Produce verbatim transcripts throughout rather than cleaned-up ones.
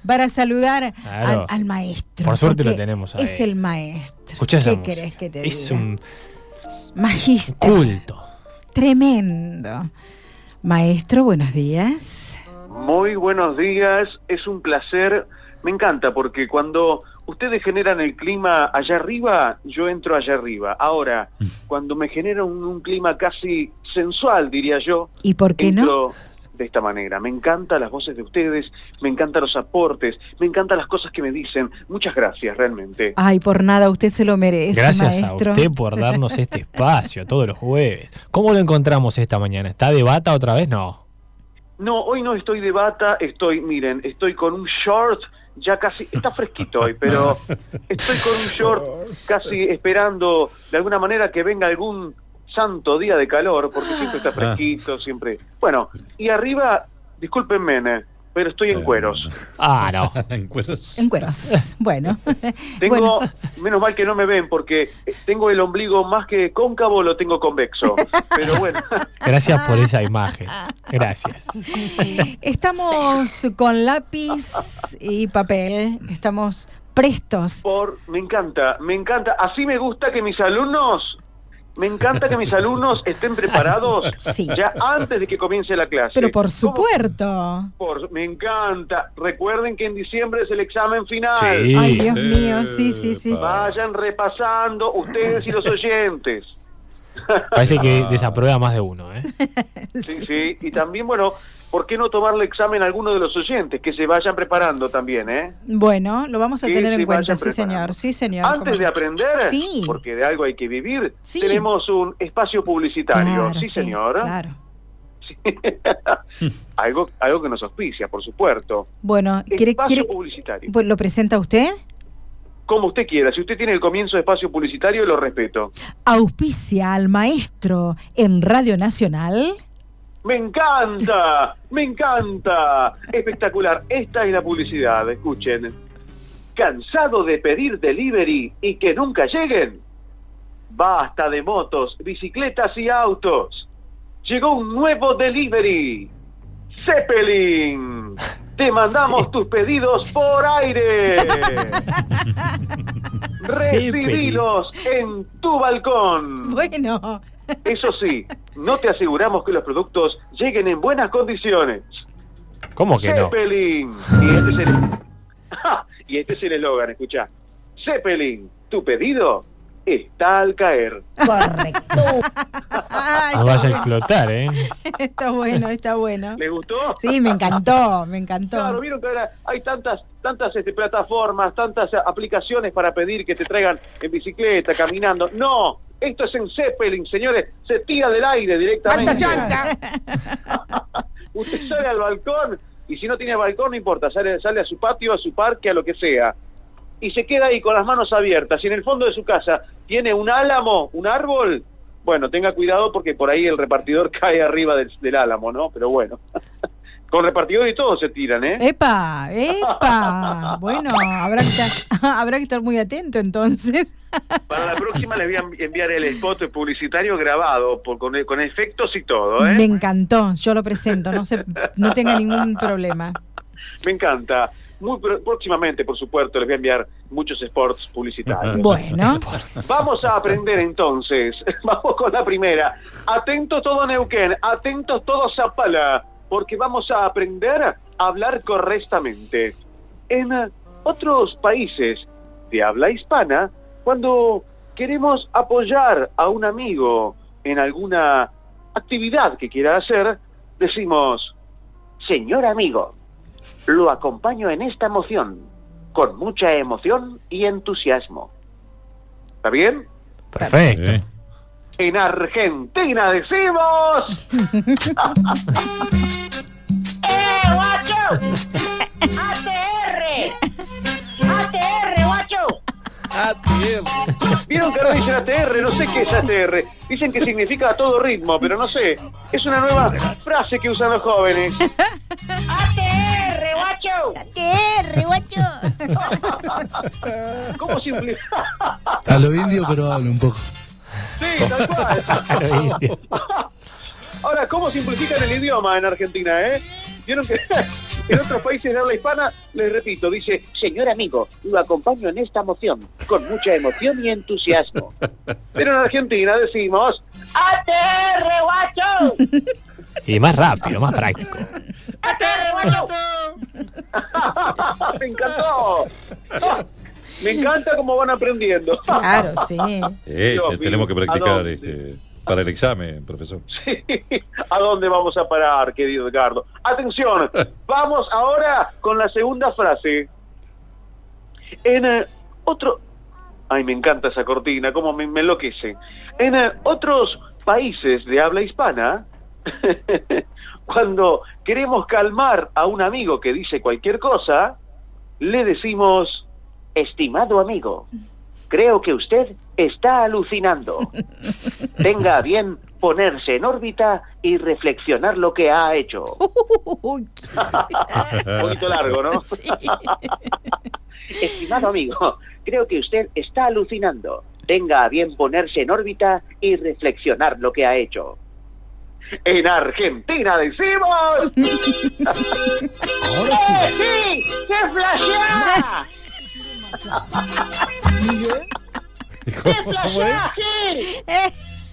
para saludar Claro. al, al maestro. Por suerte porque lo tenemos ahí. Es el maestro. Escuchá esa ¿Qué música. querés que te Es diga? un Magíster. culto. Tremendo. Maestro, buenos días. Muy buenos días, es un placer, me encanta porque cuando ustedes generan el clima allá arriba, yo entro allá arriba. Ahora, cuando me generan un, un clima casi sensual, diría yo, ¿Y por qué no? entro de esta manera. Me encantan las voces de ustedes, me encantan los aportes, me encantan las cosas que me dicen. Muchas gracias, realmente. Ay, por nada, usted se lo merece, Gracias maestro. a usted por darnos este espacio todos los jueves. ¿Cómo lo encontramos esta mañana? ¿Está de bata otra vez? No. No, hoy no estoy de bata, estoy, miren, estoy con un short, ya casi, está fresquito hoy, pero estoy con un short casi esperando de alguna manera que venga algún santo día de calor, porque siempre está fresquito, siempre. Bueno, y arriba, discúlpenme, ne, pero estoy en cueros. Ah, no. En cueros. En cueros. Bueno. Tengo, Bueno. menos mal que no me ven, porque tengo el ombligo más que cóncavo, lo tengo convexo. Pero bueno. Gracias por esa imagen. Gracias. Estamos con lápiz y papel. Estamos prestos. Por, me encanta, me encanta. Así me gusta que mis alumnos, me encanta que mis alumnos estén preparados Sí. ya antes de que comience la clase. Pero por ¿Cómo? supuesto. Por, me encanta. Recuerden que en diciembre es el examen final. Sí. Ay, Dios mío, sí, sí, sí. Vayan repasando ustedes y los oyentes. Parece que desaprueba más de uno, ¿eh? Sí, sí. Y también, bueno, ¿por qué no tomarle examen a alguno de los oyentes? Que se vayan preparando también, ¿eh? Bueno, lo vamos a Sí, tener sí, en cuenta, vayan sí preparando. señor, sí señor. Antes ¿cómo de no? aprender, Sí. porque de algo hay que vivir, Sí. tenemos un espacio publicitario. Claro, sí, señor. Claro. Sí. algo, algo que nos auspicia, por supuesto. Bueno, ¿quiere, Espacio quiere, publicitario. pues, ¿lo presenta usted? Como usted quiera. Si usted tiene el comienzo de espacio publicitario, lo respeto. Auspicia al maestro en Radio Nacional. ¡Me encanta! ¡Me encanta! Espectacular. Esta es la publicidad. Escuchen. ¿Cansado de pedir delivery y que nunca lleguen? Basta de motos, bicicletas y autos. Llegó un nuevo delivery. Zeppelin. Te mandamos Sí. tus pedidos por aire. Recibilos en tu balcón. Bueno, Eso sí, no te aseguramos que los productos lleguen en buenas condiciones. ¿Cómo que no? Zeppelin. Y este es el... y este es el eslogan, escuchá. Zeppelin, tu pedido está al caer. correcto. Ay, No está vaya a bueno. explotar, ¿eh? Está bueno, está bueno. ¿Les gustó? Sí, me encantó, me encantó. Claro, vieron que ahora hay tantas tantas este, plataformas, tantas eh, aplicaciones para pedir que te traigan en bicicleta, caminando. No, esto es en Zeppelin, señores. Se tira del aire directamente. Usted sale al balcón y si no tiene balcón no importa, sale, sale a su patio, a su parque, a lo que sea. Y se queda ahí con las manos abiertas. Si en el fondo de su casa tiene un álamo, un árbol, bueno, tenga cuidado porque por ahí el repartidor cae arriba del, del álamo, ¿no? Pero bueno, con repartidor y todo se tiran, ¿eh? ¡Epa! ¡Epa! Bueno, habrá que estar, habrá que estar muy atento entonces. Para la próxima les voy a enviar el spot publicitario grabado, por, con, con efectos y todo, ¿eh? Me encantó, yo lo presento, no se, no tenga ningún problema. Me encanta. Muy pro- próximamente, por supuesto, les voy a enviar muchos spots publicitarios. Bueno, Vamos a aprender entonces. Vamos con la primera. Atentos todo Neuquén, atentos todo Zapala, porque vamos a aprender a hablar correctamente. En eh, otros países de habla hispana, cuando queremos apoyar a un amigo en alguna actividad que quiera hacer, decimos, señor amigo, lo acompaño en esta emoción, con mucha emoción y entusiasmo. ¿Está bien? Perfecto. Sí. En Argentina decimos... ¡Eh, guacho! ¡A T R! ¡A T R, guacho! Vieron que ahora dicen A T R, no sé qué es A T R. Dicen que significa a todo ritmo, pero no sé. Es una nueva frase que usan los jóvenes. ¡A T R, guacho! ¿qué R, guacho? ¿Cómo simplifica? A lo indio, pero habla un poco. Sí, tal cual. Ahora, ¿cómo simplifican el idioma en Argentina, eh? Vieron que En otros países de habla hispana, les repito, dice, señor amigo, lo acompaño en esta moción, con mucha emoción y entusiasmo. Pero en Argentina decimos, A T R, guacho. Y más rápido, más práctico. A T R, guacho. me encantó. Me encanta cómo van aprendiendo. Claro, sí. Eh, Dios te- tenemos que mío, ¿a practicar dónde? este, para el examen, profesor. Sí. ¿A dónde vamos a parar, querido Edgardo? Atención, vamos ahora con la segunda frase. En eh, otro... Ay, me encanta esa cortina, cómo me, me enloquece. En eh, otros países de habla hispana, cuando queremos calmar a un amigo que dice cualquier cosa, le decimos, estimado amigo, creo que usted está alucinando. Tenga a bien ponerse en órbita y reflexionar lo que ha hecho. Uy, Un poquito largo, ¿no? sí. Estimado amigo, creo que usted está alucinando. Tenga a bien ponerse en órbita y reflexionar lo que ha hecho. En Argentina decimos... Ahora ¡Eh, sí. sí! ¡Qué flashea! ¡Qué flashea, Gil! Eh.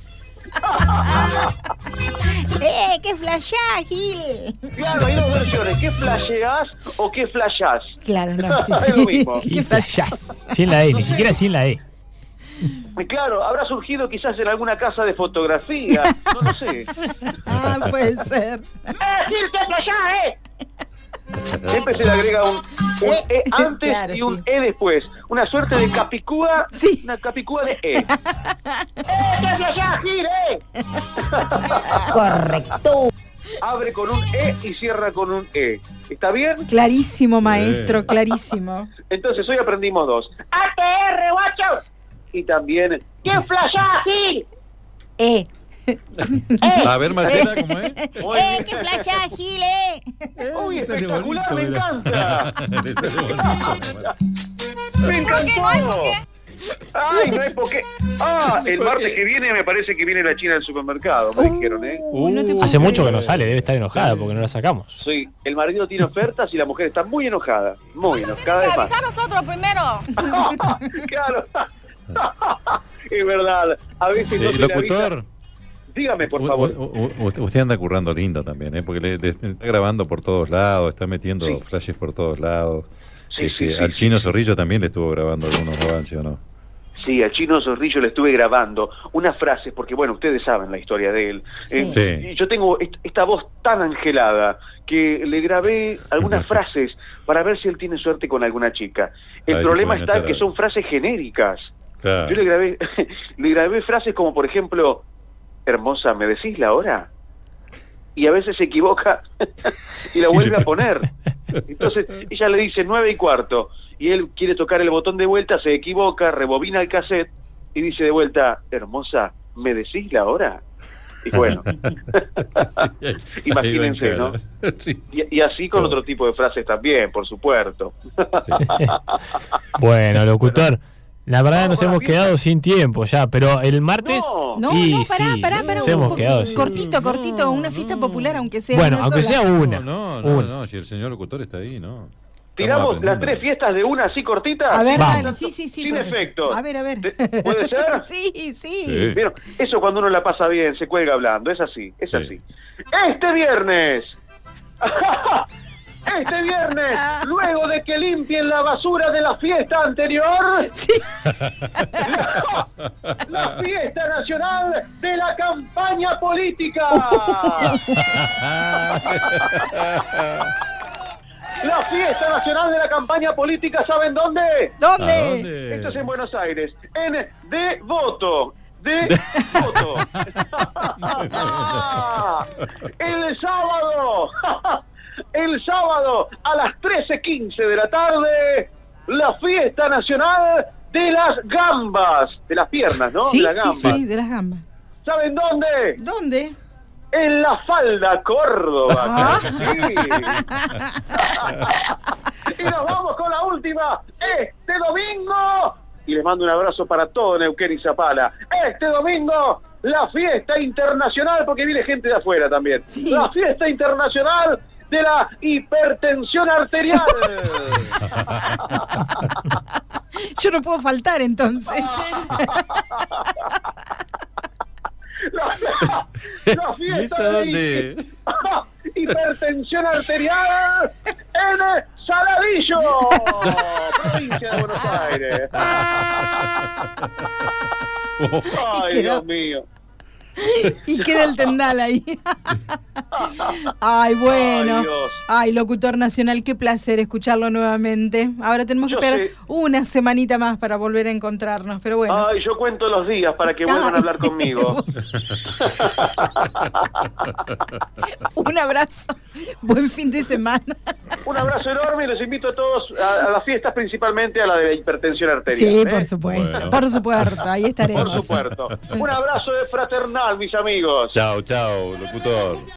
¡Eh, qué flashá, Gil! Claro, hay dos versiones. ¿Qué flasheás o qué flashás? Claro, no, sí, Es lo sí. mismo. Y flashás. Sin la E, ni siquiera sin la E. Claro, habrá surgido quizás en alguna casa de fotografía, no lo sé. Ah, puede ser. ¡Eh, Gil, qué flashea, eh! Siempre se le agrega un, un Eh, E antes claro, y un sí. E después. Una suerte de capicúa, Sí. una capicúa de E. ¡Eh, qué flashea, Gil, eh! Correcto. Abre con un E y cierra con un E. ¿Está bien? Clarísimo, maestro, clarísimo. Entonces hoy aprendimos dos. A T R, guacho. Y también... ¡Qué flashea, Gil! Eh. A ver, Marcela, ¿cómo es? Muy ¡Eh, bien. qué flashá, Gil, eh! ¡Uy, Le sale espectacular! bonito, ¡Me mira. encanta! Le sale bonito. ¡Me encantó! ¡Ay, no hay por qué! ¡Ah! El martes que viene me parece que viene la China del supermercado, me dijeron, ¿eh? Uy, no te puedo Hace mucho que creer. no sale, debe estar enojada porque no la sacamos. Sí, el marido tiene ofertas y la mujer está muy enojada. Muy enojada. Cada vez más. Avisa a nosotros primero. Claro. Es verdad. A veces no Eh, se le locutor, avisa. Dígame, por u- favor. u- u- usted anda currando lindo también, ¿eh? Porque le, le- está grabando por todos lados, está metiendo Sí. flashes por todos lados. Sí, Este, sí, sí, al sí, Chino sí. Zorrillo también le estuvo grabando algunos avances, ¿o no? Sí, al Chino Zorrillo le estuve grabando unas frases, porque bueno, ustedes saben la historia de él. Sí. Sí. y yo tengo est- esta voz tan angelada que le grabé algunas frases para ver si él tiene suerte con alguna chica. El A ver si problema pueden está en echar que a- son frases genéricas. Claro. Yo le grabé, le grabé frases como, por ejemplo, hermosa, ¿me decís la hora? Y a veces se equivoca y la vuelve a poner. Entonces ella le dice nueve y cuarto y él quiere tocar el botón de vuelta, se equivoca, rebobina el cassette y dice de vuelta, hermosa, ¿me decís la hora? Y bueno, imagínense, ¿no? Sí. Y, y así con otro tipo de frases también, por supuesto. Sí. Bueno, locutor, la verdad Vamos nos con la hemos fiesta. quedado sin tiempo ya, pero el martes... No. No, y no, pará, sí, pará, pará. nos un hemos poco- quedado sin... cortito, cortito, una fiesta popular, aunque sea Bueno, una aunque sola. sea una. No, no, una. no, si el señor locutor está ahí, no. Tiramos Estamos las aprendiendo. tres fiestas de una así cortitas. A ver, Vamos. dale, sí, sí, sí. Sin profesor. efectos. A ver, a ver. ¿Te- puede ser? Sí, sí. Sí. Bueno, eso cuando uno la pasa bien, se cuelga hablando, es así, es Sí. así. Este viernes, este viernes, luego de que limpien la basura de la fiesta anterior, la, la fiesta nacional de la campaña política. La fiesta nacional de la campaña política, ¿saben dónde? ¿Dónde? ¿A dónde? Esto es en Buenos Aires, en De Voto. De Voto. El sábado, el sábado a las trece quince de la tarde, la fiesta nacional de las gambas, de las piernas, ¿no? Sí, de la sí, gamba. sí, de las gambas. ¿Saben dónde? ¿Dónde? En La Falda, Córdoba. Ah. Sí. Y nos vamos con la última. Este domingo, y les mando un abrazo para todo Neuquén y Zapala. Este domingo, la fiesta internacional, porque viene gente de afuera también. Sí. La fiesta internacional de la hipertensión arterial. Yo no puedo faltar entonces. La, la, la ¿Y eso fiesta de dónde? hipertensión arterial en Saladillo, provincia de Buenos Aires. Ay, quedó- Dios mío. Y queda el tendal ahí. Ay, bueno. Ay, Dios. Ay, locutor nacional, qué placer escucharlo nuevamente. Ahora tenemos que Yo esperar sé. una semanita más para volver a encontrarnos, pero bueno. Ay, yo cuento los días para que vuelvan a hablar conmigo. Un abrazo. Buen fin de semana. Un abrazo enorme y los invito a todos a, a las fiestas, principalmente a la de la hipertensión arterial. Sí, ¿eh? por supuesto. Bueno. Por supuesto, ahí estaremos. Por supuesto. Un abrazo de fraternal, mis amigos. Chao, chao, locutor.